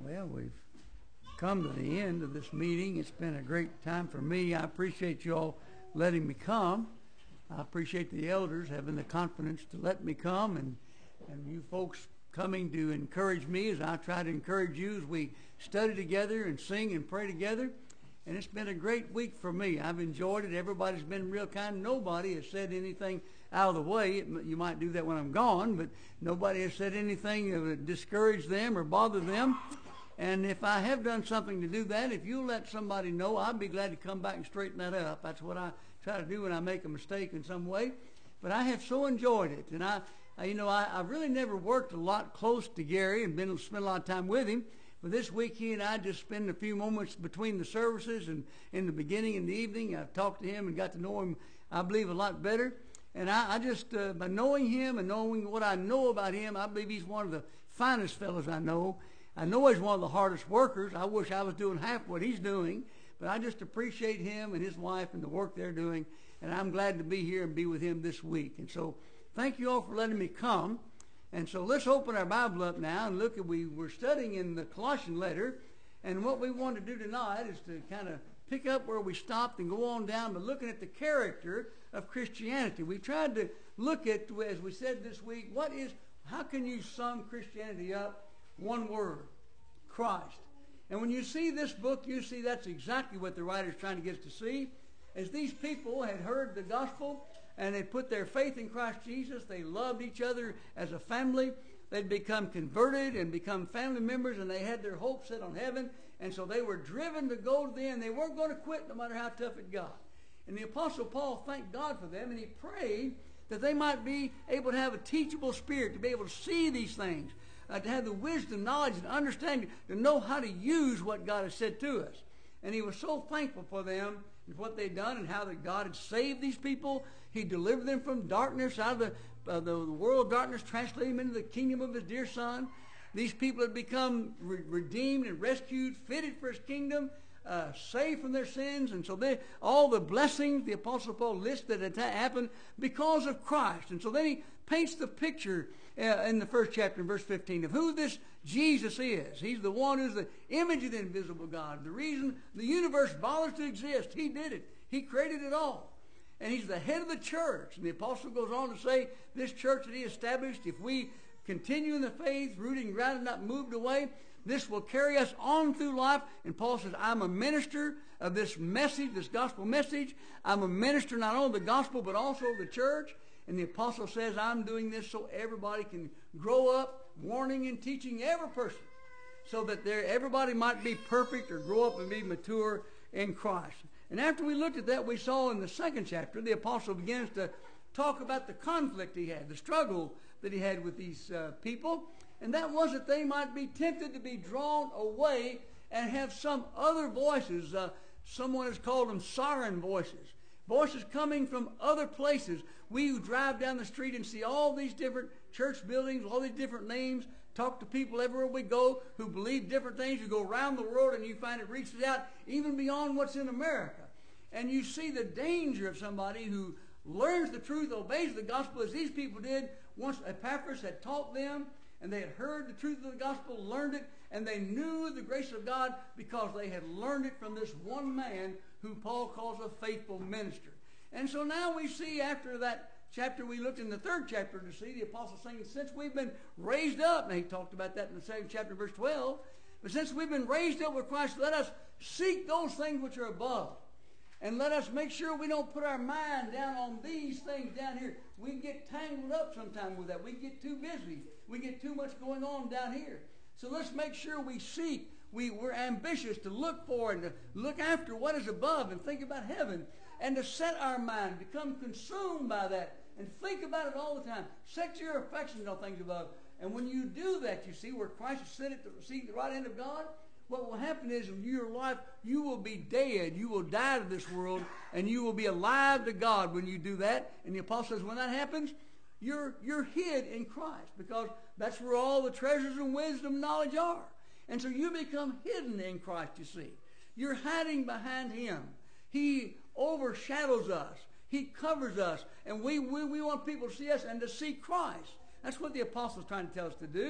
Well, we've come to the end of this meeting. It's been a great time for me. I appreciate you all letting me come. I appreciate the elders having the confidence to let me come, and you folks coming to encourage me as I try to encourage you as we study together and sing and pray together. And it's been a great week for me. I've enjoyed it. Everybody's been real kind. Nobody has said anything out of the way. You might do that when I'm gone, but nobody has said anything that would discourage them or bother them. And if I have done something to do that, if you'll let somebody know, I'd be glad to come back and straighten that up. That's what I try to do when I make a mistake in some way. But I have so enjoyed it. And I really never worked a lot close to Gary and spent a lot of time with him. But this week, he and I just spent a few moments between the services and in the beginning and the evening. I talked to him and got to know him, I believe, a lot better. And I just, by knowing him and knowing what I know about him, I believe he's one of the finest fellows I know. I know he's one of the hardest workers. I wish I was doing half what he's doing. But I just appreciate him and his wife and the work they're doing. And I'm glad to be here and be with him this week. And so thank you all for letting me come. And so let's open our Bible up now and look at, we're studying in the Colossian letter, and what we want to do tonight is to kind of pick up where we stopped and go on down by looking at the character of Christianity. We tried to look at, as we said this week, how can you sum Christianity up? One word: Christ. And when you see this book, you see that's exactly what the writer's trying to get us to see. As these people had heard the gospel, and they put their faith in Christ Jesus. They loved each other as a family. They'd become converted and become family members, and they had their hope set on heaven. And so they were driven to go to the end. They weren't going to quit no matter how tough it got. And the Apostle Paul thanked God for them, and he prayed that they might be able to have a teachable spirit, to be able to see these things, to have the wisdom, knowledge, and understanding, to know how to use what God has said to us. And he was so thankful for them and what they'd done and how that God had saved these people. He delivered them from darkness, out of the world of darkness, translated them into the kingdom of his dear Son. These people had become redeemed and rescued, fitted for his kingdom, saved from their sins. And so all the blessings the Apostle Paul listed that happened because of Christ. And so then he paints the picture in the first chapter in verse 15 of who this Jesus is. He's the one who's the image of the invisible God. The reason the universe bothers to exist, he did it. He created it all. And he's the head of the church. And the apostle goes on to say, this church that he established, if we continue in the faith, rooted and grounded, not moved away, this will carry us on through life. And Paul says, I'm a minister of this message, this gospel message. I'm a minister not only of the gospel, but also of the church. And the apostle says, I'm doing this so everybody can grow up, warning and teaching every person, so that everybody might be perfect or grow up and be mature in Christ. And after we looked at that, we saw in the second chapter, the apostle begins to talk about the conflict he had, the struggle that he had with these people. And that was that they might be tempted to be drawn away and have some other voices. Someone has called them siren voices. Voices coming from other places. We drive down the street and see all these different church buildings, all these different names, talk to people everywhere we go who believe different things. You go around the world and you find it reaches out even beyond what's in America. And you see the danger of somebody who learns the truth, obeys the gospel as these people did once Epaphras had taught them, and they had heard the truth of the gospel, learned it, and they knew the grace of God because they had learned it from this one man who Paul calls a faithful minister. And so now we see after that chapter, we looked in the third chapter to see the apostle saying, since we've been raised up, and he talked about that in the second chapter, verse 12, but since we've been raised up with Christ, let us seek those things which are above. And let us make sure we don't put our mind down on these things down here. We get tangled up sometimes with that. We get too busy. We get too much going on down here. So let's make sure we seek. We're ambitious to look for and to look after what is above and think about heaven. And to set our mind, become consumed by that. And think about it all the time. Set your affections on things above. And when you do that, you see where Christ is sitting at the seat at the right hand of God. What will happen is in your life, you will be dead. You will die to this world, and you will be alive to God when you do that. And the apostle says when that happens, you're hid in Christ, because that's where all the treasures and wisdom and knowledge are. And so you become hidden in Christ, you see. You're hiding behind him. He overshadows us. He covers us. And we want people to see us and to see Christ. That's what the apostle is trying to tell us to do.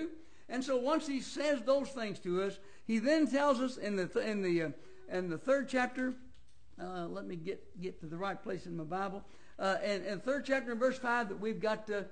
And so once he says those things to us, he then tells us in the third chapter. Let me get to the right place in my Bible. And third chapter in verse 5 that we've got to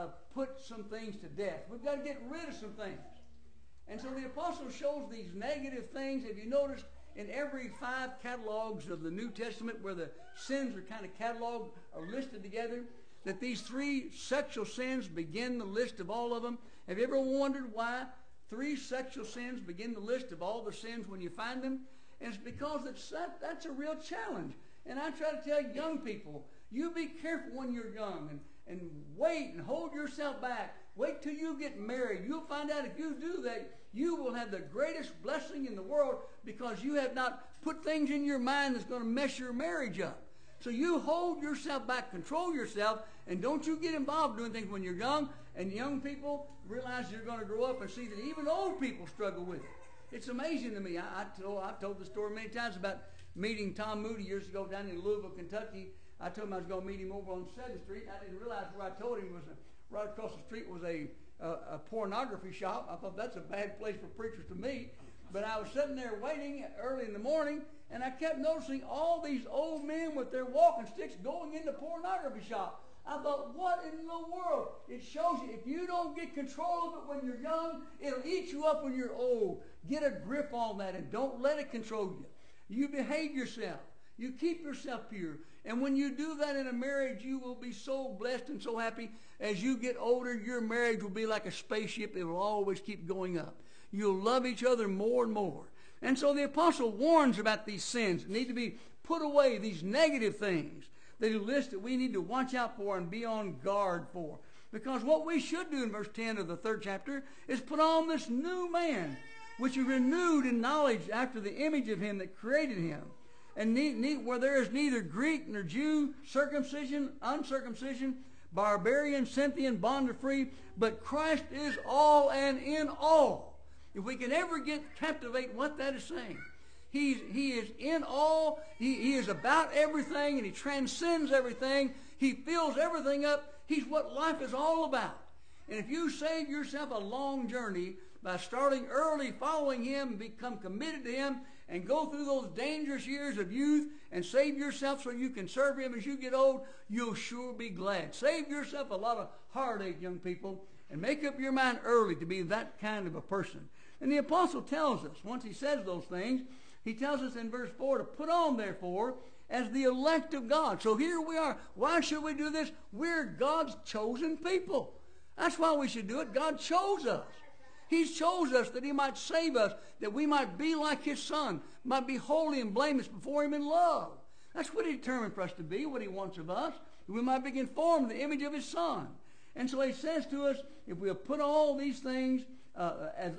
put some things to death. We've got to get rid of some things. And so the apostle shows these negative things. Have you noticed in every 5 catalogs of the New Testament where the sins are kind of cataloged or listed together, that these 3 sexual sins begin the list of all of them? Have you ever wondered why 3 sexual sins begin the list of all the sins when you find them? And it's because that's a real challenge. And I try to tell young people, you be careful when you're young and wait and hold yourself back. Wait till you get married. You'll find out if you do that, you will have the greatest blessing in the world because you have not put things in your mind that's going to mess your marriage up. So you hold yourself back, control yourself, and don't you get involved doing things when you're young. And young people realize you're going to grow up and see that even old people struggle with it. It's amazing to me. I've told the story many times about meeting Tom Moody years ago down in Louisville, Kentucky. I told him I was going to meet him over on 7th Street. I didn't realize where I told him was right across the street was a pornography shop. I thought that's a bad place for preachers to meet. But I was sitting there waiting early in the morning, and I kept noticing all these old men with their walking sticks going in the pornography shop. I thought, what in the world? It shows you if you don't get control of it when you're young, it'll eat you up when you're old. Get a grip on that and don't let it control you. You behave yourself. You keep yourself pure. And when you do that in a marriage, you will be so blessed and so happy. As you get older, your marriage will be like a spaceship. It will always keep going up. You'll love each other more and more. And so the apostle warns about these sins that need to be put away, these negative things that he lists that we need to watch out for and be on guard for. Because what we should do in verse 10 of the 3rd chapter is put on this new man, which is renewed in knowledge after the image of him that created him. And where there is neither Greek nor Jew, circumcision, uncircumcision, barbarian, Scythian, bond or free, but Christ is all and in all. If we can ever captivate what that is saying. He is in all. He is about everything, and he transcends everything. He fills everything up. He's what life is all about. And if you save yourself a long journey by starting early, following him, and become committed to him, and go through those dangerous years of youth and save yourself so you can serve him as you get old, you'll sure be glad. Save yourself a lot of heartache, young people, and make up your mind early to be that kind of a person. And the apostle tells us, once he says those things, he tells us in verse 4 to put on, therefore, as the elect of God. So here we are. Why should we do this? We're God's chosen people. That's why we should do it. God chose us. He chose us that he might save us, that we might be like his son, might be holy and blameless before him in love. That's what he determined for us to be, what he wants of us. We might be conformed to the image of his son. And so he says to us, if we'll put all these things as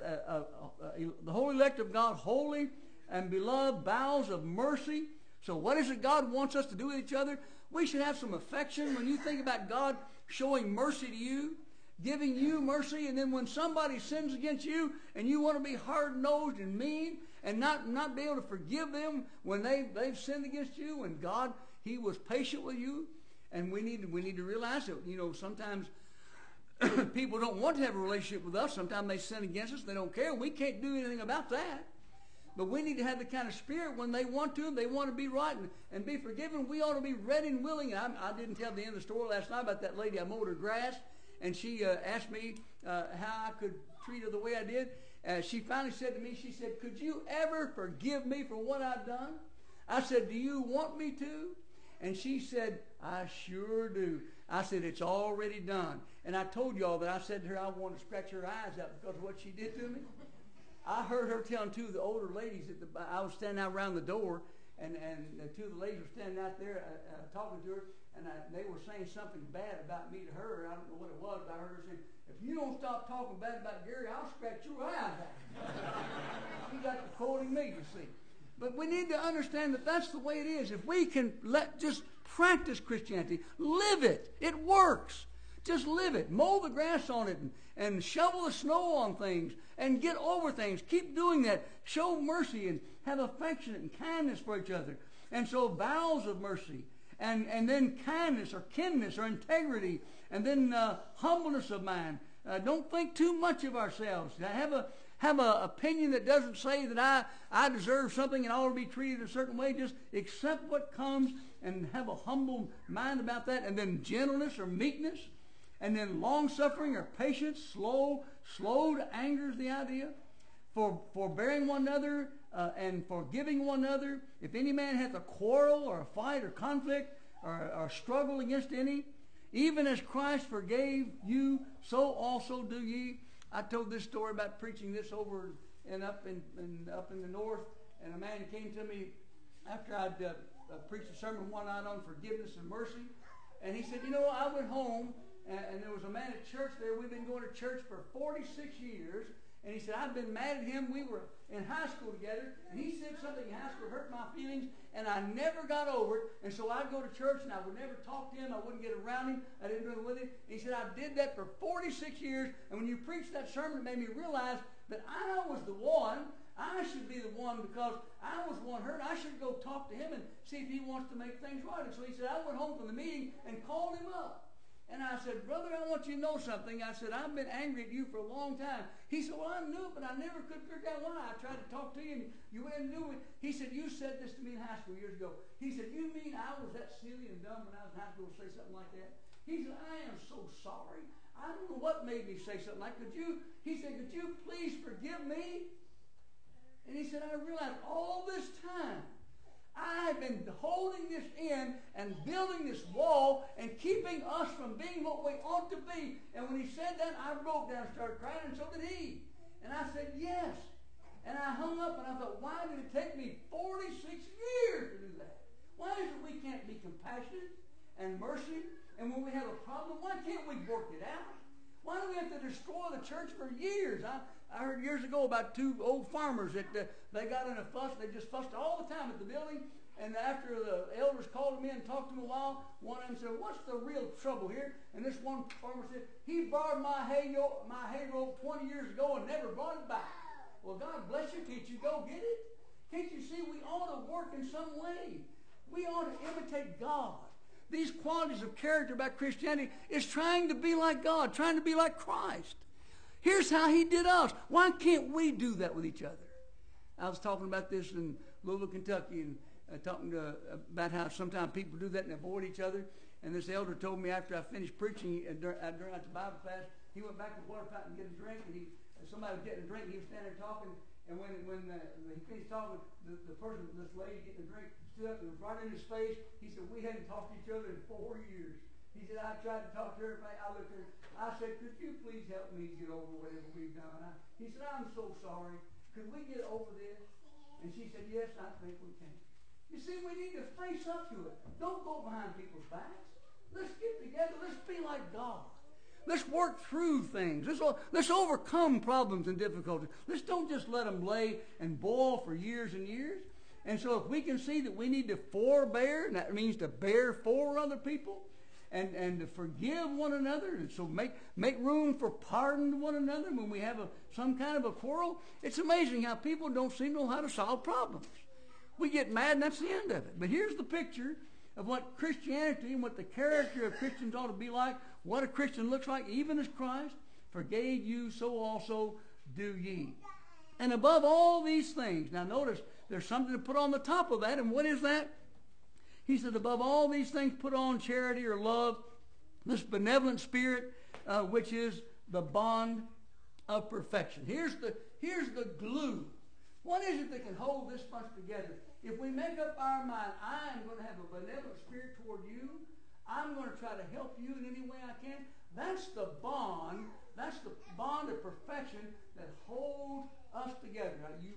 the holy elect of God, holy and beloved, bowels of mercy. So what is it God wants us to do with each other? We should have some affection. When you think about God showing mercy to you, giving you mercy, and then when somebody sins against you and you want to be hard-nosed and mean and not be able to forgive them when they've sinned against you, and God, he was patient with you. And we need to realize that, sometimes people don't want to have a relationship with us. Sometimes they sin against us. They don't care. We can't do anything about that. But we need to have the kind of spirit when they want to be right and be forgiven. We ought to be ready and willing. I didn't tell the end of the story last night about that lady. I mowed her grass, and she asked me how I could treat her the way I did. She finally said to me, she said, "Could you ever forgive me for what I've done?" I said, "Do you want me to?" And she said, "I sure do." I said, "It's already done." And I told y'all that I said to her I wanted to scratch her eyes out because of what she did to me. I heard her telling two of the older ladies I was standing out around the door, and two of the ladies were standing out there talking to her, and they were saying something bad about me to her. I don't know what it was, but I heard her saying, "If you don't stop talking bad about Gary, I'll scratch your eyes out." She got to quoting me, you see. But we need to understand that that's the way it is. If we can just practice Christianity, live it, it works. Just live it. Mow the grass on it and shovel the snow on things and get over things. Keep doing that. Show mercy and have affection and kindness for each other. And so bowels of mercy and then kindness or kinness or integrity and then humbleness of mind. Don't think too much of ourselves. Have a opinion that doesn't say that I deserve something and I ought to be treated a certain way. Just accept what comes and have a humble mind about that. And then gentleness or meekness. And then long-suffering or patience. Slow to anger is the idea. Forbearing one another and forgiving one another. If any man hath a quarrel or a fight or conflict or struggle against any, even as Christ forgave you, so also do ye. I told this story about preaching this over and up in the north, and a man came to me after I'd preached a sermon one night on forgiveness and mercy, and he said, I went home, and there was a man at church there. We've been going to church for 46 years, and he said, I've been mad at him. We were in high school together, and he said something in high school hurt my feelings, and I never got over it. And so I'd go to church, and I would never talk to him. I wouldn't get around him. I didn't do it with him. And he said, I did that for 46 years, and when you preached that sermon, it made me realize that I was the one. I should be the one because I was the one hurt. I should go talk to him and see if he wants to make things right. And so he said, I went home from the meeting and called him up. And I said, brother, I want you to know something. I said, I've been angry at you for a long time. He said, well, I knew it, but I never could figure out why. I tried to talk to you, and you wouldn't do it. He said, you said this to me in high school years ago. He said, you mean I was that silly and dumb when I was in high school to say something like that? He said, I am so sorry. I don't know what made me say something like that. He said, could you please forgive me? And he said, I realized all this time, I've been holding this in and building this wall and keeping us from being what we ought to be. And when he said that, I broke down and started crying, and so did he. And I said, yes. And I hung up, and I thought, why did it take me 46 years to do that? Why is it we can't be compassionate and mercy? And when we have a problem, why can't we work it out? Why do we have to destroy the church for years? I heard years ago about two old farmers that they got in a fuss. They just fussed all the time at the building. And after the elders called them in and talked to them a while, one of them said, what's the real trouble here? And this one farmer said, he borrowed my hay rope 20 years ago and never brought it back. Well, God bless you. Can't you go get it? Can't you see we ought to work in some way? We ought to imitate God. These qualities of character about Christianity is trying to be like God, trying to be like Christ. Here's how he did us. Why can't we do that with each other? I was talking about this in Louisville, Kentucky, and talking about how sometimes people do that and avoid each other. And this elder told me after I finished preaching during the Bible class, he went back to the water fountain to get a drink, and somebody was getting a drink, and he was standing there talking. And when he finished talking, the person, this lady getting a drink, stood up and was right in his face. He said, we hadn't talked to each other in 4 years. He said, I tried to talk to her. I looked at her. I said, could you please help me get over whatever we've done? He said, I'm so sorry. Could we get over this? And she said, yes, I think we can. You see, we need to face up to it. Don't go behind people's backs. Let's get together. Let's be like God. Let's work through things. Let's overcome problems and difficulties. Let's don't just let them lay and boil for years and years. And so if we can see that we need to forbear, and that means to bear for other people, and to forgive one another, and so make room for pardon to one another when we have some kind of a quarrel. It's amazing how people don't seem to know how to solve problems. We get mad and that's the end of it. But here's the picture of what Christianity and what the character of Christians ought to be like, what a Christian looks like, even as Christ forgave you, so also do ye. And above all these things, now notice there's something to put on the top of that, and what is that? He said, above all these things, put on charity or love, this benevolent spirit, which is the bond of perfection. Here's the glue. What is it that can hold this bunch together? If we make up our mind, I am going to have a benevolent spirit toward you, I'm going to try to help you in any way I can, that's the bond of perfection that holds us together.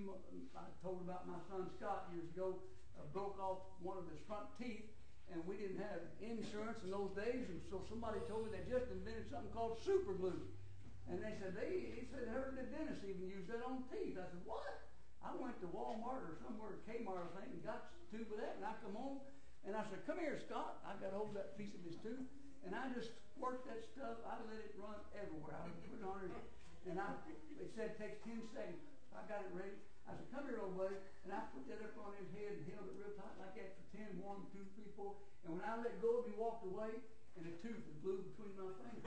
I told about my son Scott years ago, broke off one of his front teeth, and we didn't have insurance in those days, and so somebody told me they just invented something called super glue. And they said, he said, heard the dentist even use that on teeth. I said, what? I went to Walmart or somewhere, Kmart, I think, and got a tube of that, and I come home, and I said, come here, Scott. I got hold of that piece of his tooth, and I just squirted that stuff. I let it run everywhere. I put it on it, and it said it takes 10 seconds. I got it ready. I said, come here, old buddy. And I put that up on his head and held it real tight like that for 10, 1, 2, 3, 4. And when I let go of him, he walked away. and a tooth is blue between my fingers.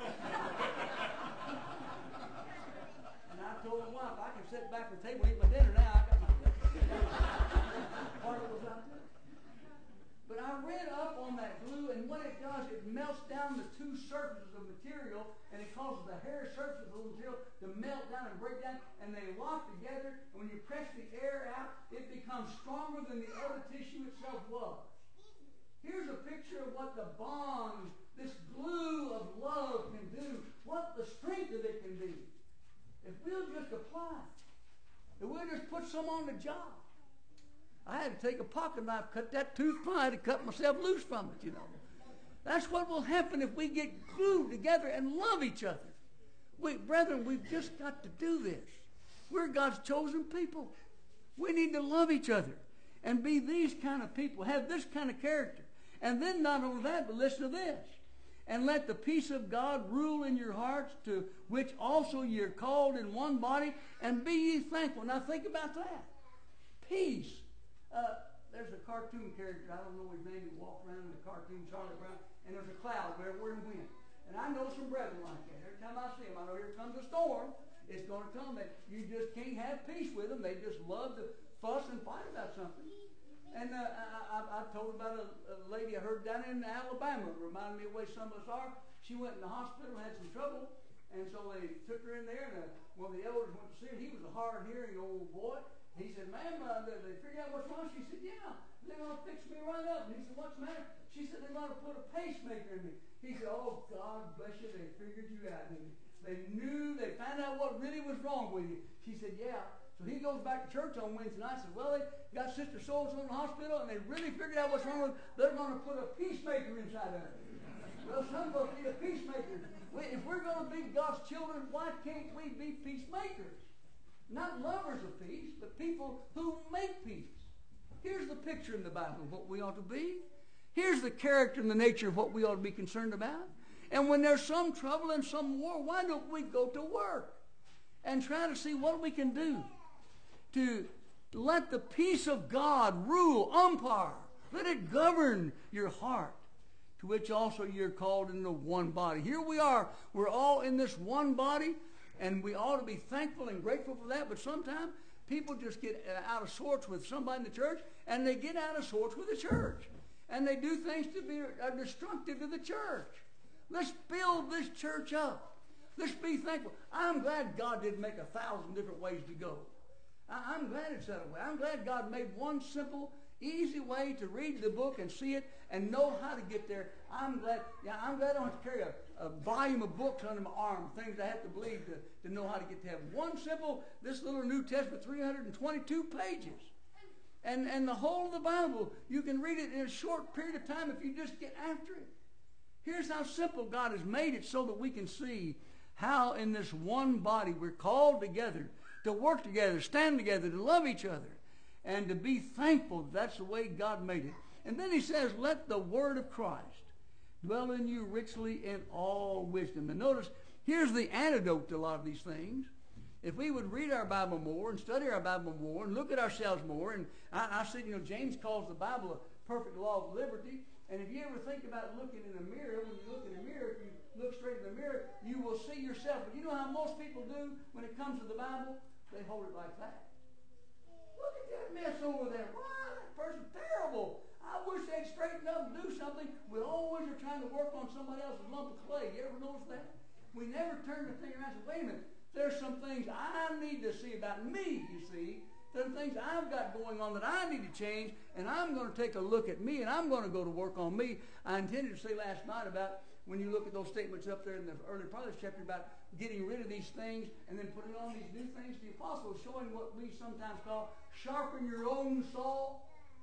And I told my wife, I can sit back at the table and eat my dinner now. I got my part of it was out there. But I read up on that glue, and what it does, it melts down the two surfaces of material, and it causes the hair surfaces of the material to melt down and break down, and they lock together, and when you press the air out, it becomes stronger than the other tissue itself was. Here's a picture of what the bond, this glue of love can do, what the strength of it can be. If we'll just apply it, if we'll just put some on the job. I had to take a pocket knife, cut that tooth fine to cut myself loose from it, you know. That's what will happen if we get glued together and love each other. Brethren, we've just got to do this. We're God's chosen people. We need to love each other and be these kind of people, have this kind of character. And then not only that, but listen to this. And let the peace of God rule in your hearts, to which also you're called in one body, and be ye thankful. Now think about that. Peace. There's a cartoon character, I don't know his name, he walked around in the cartoon, Charlie Brown, and there's a cloud wherever in the wind. And I know some brethren like that. Every time I see them, I know here comes a storm. It's going to come that you just can't have peace with them. They just love to fuss and fight about something. And I told about a lady I heard down in Alabama. It reminded me of the way some of us are. She went in the hospital, had some trouble, and so they took her in there, and one of the elders went to see her. He was a hard-hearing old boy. He said, ma'am, they figured out what's wrong? She said, yeah, they're going to fix me right up. And he said, what's the matter? She said, they're going to put a pacemaker in me. He said, oh, God bless you, they figured you out. They found out what really was wrong with you. She said, yeah. So he goes back to church on Wednesday night and said, well, they got Sister So-and-so in the hospital, and they really figured out what's wrong with them. They're going to put a peacemaker inside of her. Well, some of us need a peacemaker. If we're going to be God's children, why can't we be peacemakers? Not lovers of peace, but people who make peace. Here's the picture in the Bible of what we ought to be. Here's the character and the nature of what we ought to be concerned about. And when there's some trouble and some war, why don't we go to work and try to see what we can do to let the peace of God rule, umpire. Let it govern your heart, to which also you're called into one body. Here we are. We're all in this one body. And we ought to be thankful and grateful for that. But sometimes people just get out of sorts with somebody in the church, and they get out of sorts with the church. And they do things to be destructive to the church. Let's build this church up. Let's be thankful. I'm glad God didn't make 1,000 different ways to go. I'm glad it's that way. I'm glad God made one simple, easy way to read the book and see it and know how to get there. I'm glad I don't have to carry a volume of books under my arm, things I have to believe to know how to get to heaven. One simple, this little New Testament, 322 pages. And the whole of the Bible, you can read it in a short period of time if you just get after it. Here's how simple God has made it so that we can see how in this one body we're called together, to work together, stand together, to love each other, and to be thankful that's the way God made it. And then he says, let the word of Christ dwell in you richly in all wisdom. And notice, here's the antidote to a lot of these things. If we would read our Bible more and study our Bible more and look at ourselves more, and I said, James calls the Bible a perfect law of liberty. And if you ever think about looking in a mirror, when you look in a mirror, if you look straight in the mirror, you will see yourself. But you know how most people do when it comes to the Bible? They hold it like that. Look at that mess over there. Wow, that person's terrible. I wish they'd straighten up and do something. We always are trying to work on somebody else's lump of clay. You ever notice that? We never turn the thing around and say, wait a minute, there's some things I need to see about me, you see. There's things I've got going on that I need to change, and I'm going to take a look at me, and I'm going to go to work on me. I intended to say last night about when you look at those statements up there in the early part of this chapter about getting rid of these things and then putting on these new things. The apostle is showing what we sometimes call sharpen your own saw.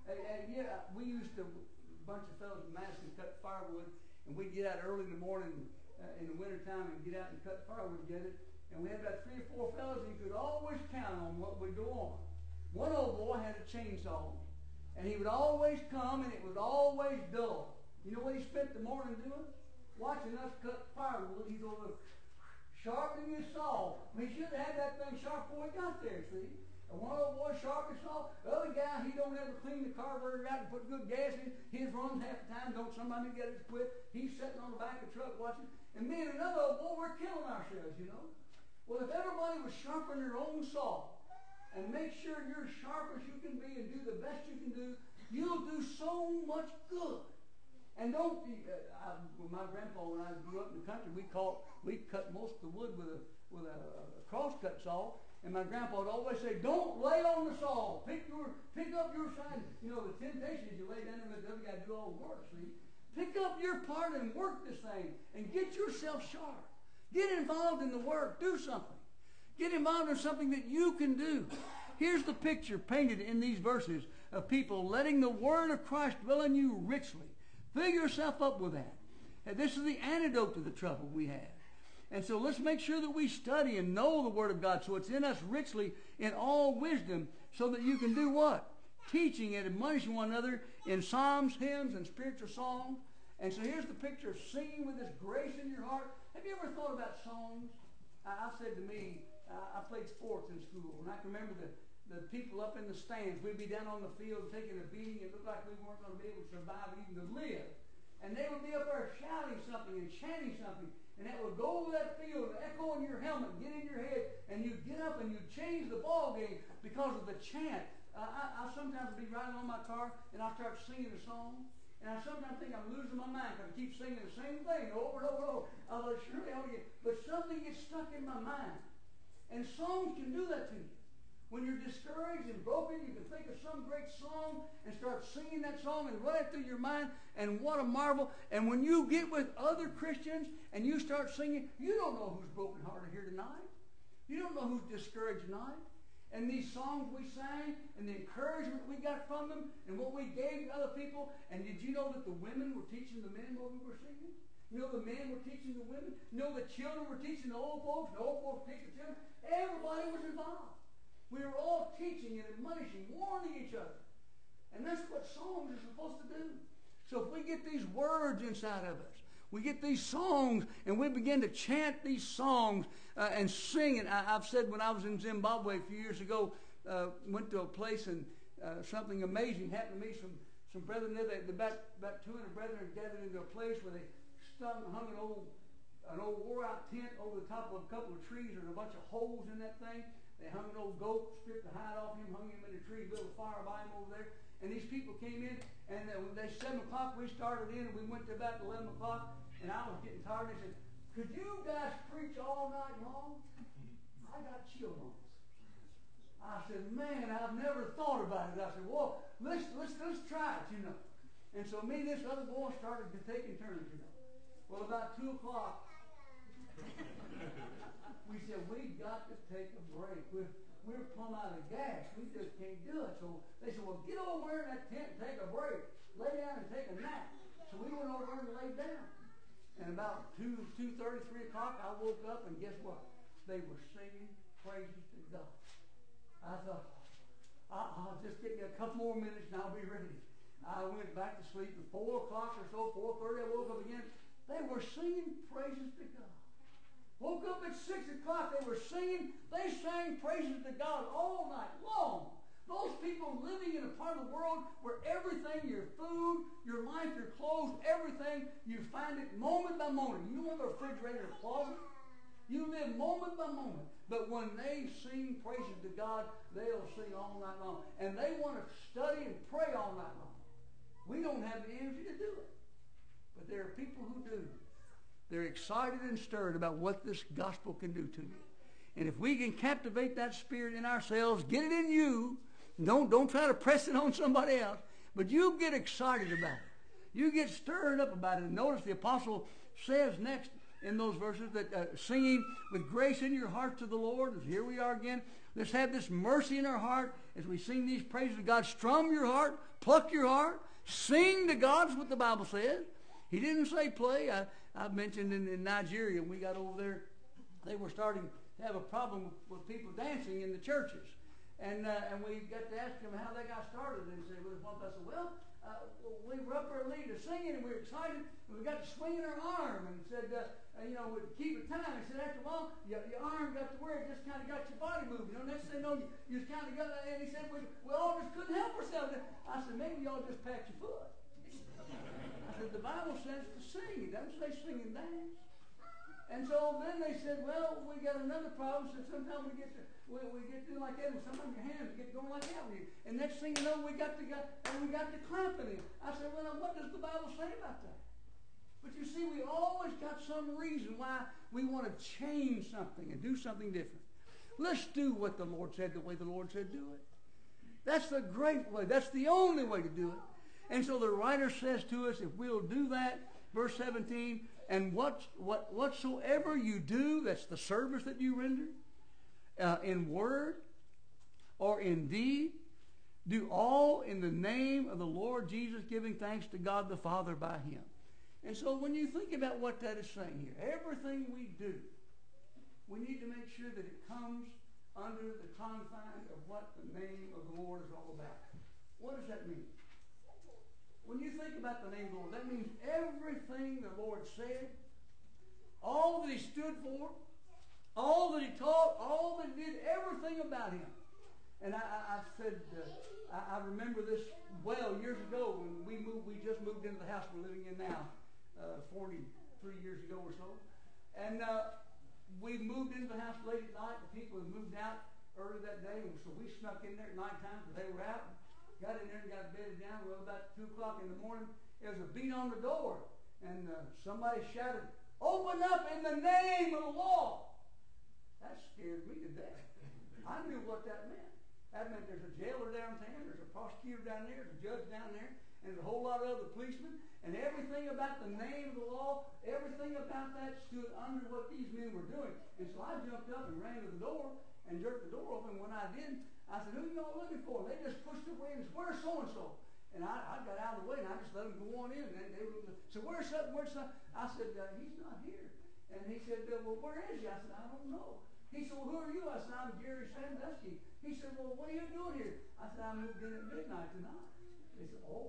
We used to, a bunch of fellows in Madison cut firewood, and we'd get out early in the morning in the wintertime and get out and cut firewood together. And we had about 3 or 4 fellows, and you could always count on what would go on. One old boy had a chainsaw, and he would always come, and it was always dull. You know what he spent the morning doing? Watching us cut firewood. He's over sharpening his saw. He should have had that thing sharp before he got there, see? And one old boy sharp as saw. The other guy, he don't ever clean the carburetor out and put good gas in. His runs half the time. Don't somebody get it quit? He's sitting on the back of the truck watching. And me and another old boy, we're killing ourselves, you know. Well, if everybody was sharpening their own saw and make sure you're as sharp as you can be and do the best you can do, you'll do so much good. And don't, my grandpa, when I grew up in the country, we cut most of the wood with a crosscut saw. And my grandpa would always say, don't lay on the saw. Pick up your side. You know, the temptation is you lay down and let the other guy do all the work, see? Pick up your part and work this thing and get yourself sharp. Get involved in the work. Do something. Get involved in something that you can do. Here's the picture painted in these verses of people letting the word of Christ dwell in you richly. Fill yourself up with that. And this is the antidote to the trouble we have. And so let's make sure that we study and know the Word of God so it's in us richly in all wisdom so that you can do what? Teaching and admonishing one another in psalms, hymns, and spiritual songs. And so here's the picture of singing with this grace in your heart. Have you ever thought about songs? I said to me, I played sports in school, and I can remember the people up in the stands. We'd be down on the field taking a beating. It looked like we weren't going to be able to survive even to live. And they would be up there shouting something and chanting something. And that would go over that field and echo in your helmet, get in your head, and you'd get up and you'd change the ball game because of the chant. I sometimes be riding on my car and I start singing a song. And I sometimes think I'm losing my mind because I keep singing the same thing over and over and over. I thought, surely I ought to get, but something gets stuck in my mind. And songs can do that to you. When you're discouraged and broken, you can think of some great song and start singing that song and run it through your mind, and what a marvel. And when you get with other Christians and you start singing, you don't know who's brokenhearted here tonight. You don't know who's discouraged tonight. And these songs we sang and the encouragement we got from them and what we gave to other people. And did you know that the women were teaching the men what we were singing? You know the men were teaching the women? You know the children were teaching the old folks? The old folks teaching the children? Everybody was involved. We were all teaching and admonishing, warning each other. And that's what songs are supposed to do. So if we get these words inside of us, we get these songs, and we begin to chant these songs and sing. And I've said when I was in Zimbabwe a few years ago, went to a place and something amazing happened to me. Some brethren there, about 200 brethren gathered into a place where they hung an old wore-out tent over the top of a couple of trees and a bunch of holes in that thing. They hung an old goat, stripped the hide off him, hung him in a tree, built a fire by him over there. And these people came in, and when they 7 o'clock, we started in, and we went to about 11 o'clock, and I was getting tired. And they said, could you guys preach all night long? I got chill bumps. I said, man, I've never thought about it. I said, well, let's try it, you know. And so me and this other boy started to taking turns, you know. Well, about 2 o'clock, we said, we got to take a break. We're plumb out of gas. We just can't do it. So they said, well, get over there in that tent and take a break. Lay down and take a nap. So we went over there and laid down. And about 2:30, 3 o'clock, I woke up, and guess what? They were singing praises to God. I thought, I'll just give me a couple more minutes and I'll be ready. I went back to sleep at 4 o'clock or so, 4:30, I woke up again. They were singing praises to God. Woke up at 6 o'clock, they were singing. They sang praises to God all night long. Those people living in a part of the world where everything, your food, your life, your clothes, everything, you find it moment by moment. You don't have a refrigerator or closet. You live moment by moment. But when they sing praises to God, they'll sing all night long. And they want to study and pray all night long. We don't have the energy to do it. But there are people who do. They're excited and stirred about what this gospel can do to you. And if we can captivate that spirit in ourselves, get it in you. Don't try to press it on somebody else. But you get excited about it. You get stirred up about it. And notice the apostle says next in those verses that singing with grace in your heart to the Lord. Here we are again. Let's have this mercy in our heart as we sing these praises to God. Strum your heart. Pluck your heart. Sing to God is what the Bible says. He didn't say play. I mentioned in Nigeria, when we got over there, they were starting to have a problem with people dancing in the churches. And we got to ask them how they got started. And said, well, I said, well, we were up there leading, singing, and we were excited, and we got to swinging our arm, and said, we'd keep it time. He said, after a while, your arm got to where it just kind of got your body moving. Next thing you know, you just kind of got, and he said, we all just couldn't help ourselves. I said, maybe y'all just pat your foot. I said, the Bible says to sing. It doesn't say sing and dance. And so then they said, well, we got another problem. So sometimes we get to like that, and sometimes your hands get going like that. And next thing you know, we got to clapping. I said, well, now, what does the Bible say about that? But you see, we always got some reason why we want to change something and do something different. Let's do what the Lord said, the way the Lord said do it. That's the great way. That's the only way to do it. And so the writer says to us, if we'll do that, verse 17, and whatsoever you do, that's the service that you render, in word or in deed, do all in the name of the Lord Jesus, giving thanks to God the Father by him. And so when you think about what that is saying here, everything we do, we need to make sure that it comes under the confines of what the name of the Lord is all about. What does that mean? When you think about the name of the Lord, that means everything the Lord said, all that he stood for, all that he taught, all that he did, everything about him. And I said, I remember this well years ago when we just moved into the house we're living in now, 43 years ago or so. And we moved into the house late at night. The people had moved out early that day, and so we snuck in there at nighttime because they were out. Got in there and got bedded down. Well, about 2 o'clock in the morning, there was a beat on the door, and somebody shouted, "Open up in the name of the Lord." That scared me to death. I knew what that meant. That meant there's a jailer downtown, there's a prosecutor down there, there's a judge down there, and there's a whole lot of other policemen. And everything about the name of the law, everything about that stood under what these men were doing. And so I jumped up and ran to the door and jerked the door open. When I did, I said, "Who are y'all looking for?" And they just pushed it away and said, "Where's so-and-so?" And I got out of the way and I just let them go on in. And they were, so where's something? I said, "He's not here." And he said, "Well, where is he?" I said, "I don't know." He said, "Well, who are you?" I said, "I'm Jerry Sandusky." He said, "Well, what are you doing here?" I said, "I moved in at midnight tonight." They said, "Oh,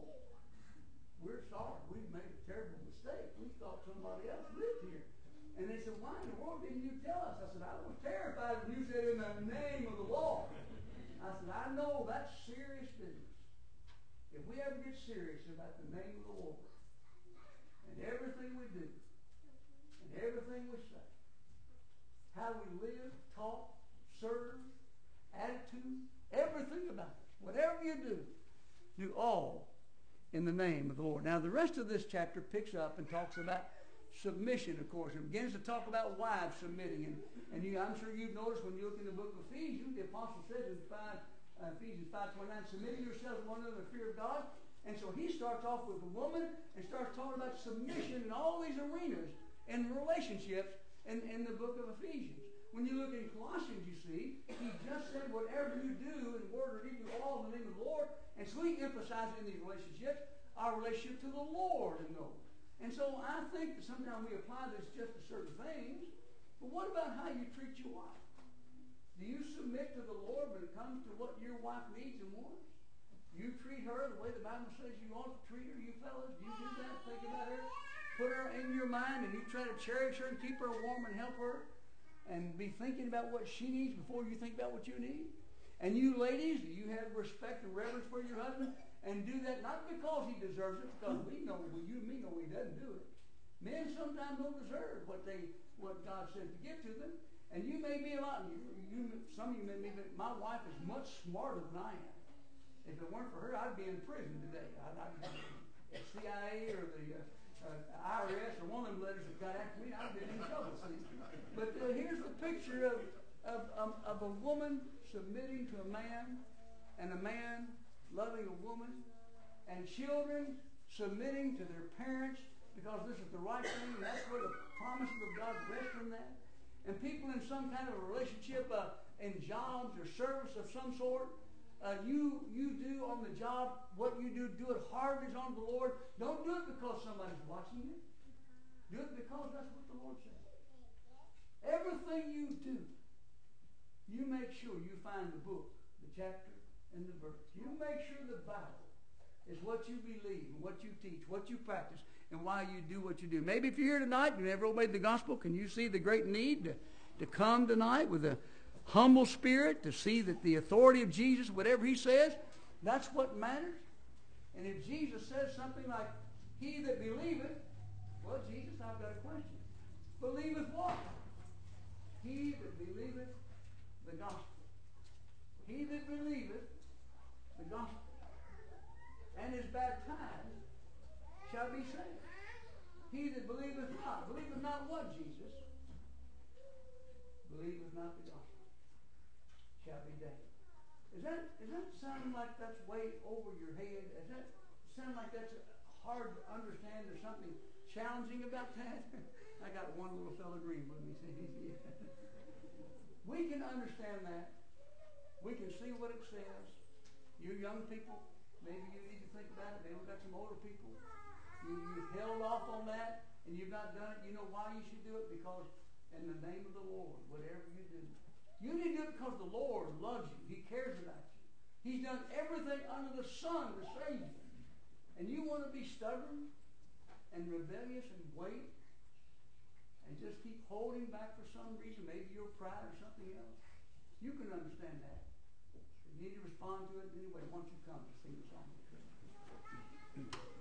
we're sorry. We've made a terrible mistake. We thought somebody else lived here." And they said, "Why in the world didn't you tell us?" I said, "I was terrified when you said in the name of the Lord." I said, "I know that's serious business. If we ever get serious about the name of the Lord and everything we do and everything we say, how we live, talk, serve, attitude, everything about it, whatever you do all in the name of the Lord. Now, the rest of this chapter picks up and talks about submission, of course, and begins to talk about wives submitting. And I'm sure you've noticed when you look in the book of Ephesians, the apostle says in Ephesians 5:29, "Submitting yourselves to one another in the fear of God." And so he starts off with the woman and starts talking about submission in all these arenas and relationships in the book of Ephesians. When you look in Colossians, you see, he just said, whatever you do in word or deed, do all in the name of the Lord. And so he emphasizes in these relationships our relationship to the Lord in those. And so I think that sometimes we apply this just to certain things. But what about how you treat your wife? Do you submit to the Lord when it comes to what your wife needs and wants? Do you treat her the way the Bible says you ought to treat her, you fellas? Do you do that? Think about her? Put her in your mind and you try to cherish her and keep her warm and help her? And be thinking about what she needs before you think about what you need? And you ladies, do you have respect and reverence for your husband? And do that not because he deserves it, because we know, you and me know he doesn't do it. Men sometimes don't deserve what God says to give to them. And you may be a lot, some of you may be, my wife is much smarter than I am. If it weren't for her, I'd be in prison today. I'd be the CIA or the IRS or one of them letters that got after me, I'd been in trouble. See? But here's the picture of a woman submitting to a man, and a man loving a woman, and children submitting to their parents because this is the right thing, and that's where the promises of God rest in that. And people in some kind of a relationship, in jobs or service of some sort, you do on the job what you do it hard as unto the Lord. Don't do it because somebody's watching you. Do it because that's what the Lord says. Everything you do, you make sure you find the book, the chapter, and the verse. You make sure the Bible It's what you believe, and what you teach, what you practice, and why you do what you do. Maybe if you're here tonight and you never obeyed the gospel, can you see the great need to come tonight with a humble spirit, to see that the authority of Jesus, whatever he says, that's what matters? And if Jesus says something like, he that believeth, well, Jesus, I've got a question. Believeth what? He that believeth the gospel. He that believeth the gospel and is baptized shall be saved. He that believeth not what, Jesus? Believeth not the gospel shall be damned. Is that sounding like that's way over your head? Does that sound like that's hard to understand? There's something challenging about that? I got one little fellow agreeing with me. We can understand that. We can see what it says. You young people, maybe you need to think about it. Maybe we've got some older people. You've held off on that and you've not done it. You know why you should do it? Because in the name of the Lord, whatever you do, you need to do it because the Lord loves you. He cares about you. He's done everything under the sun to save you. And you want to be stubborn and rebellious and wait and just keep holding back for some reason, maybe your pride or something else. You can understand that. You need to respond to it anyway once you come to sing the song.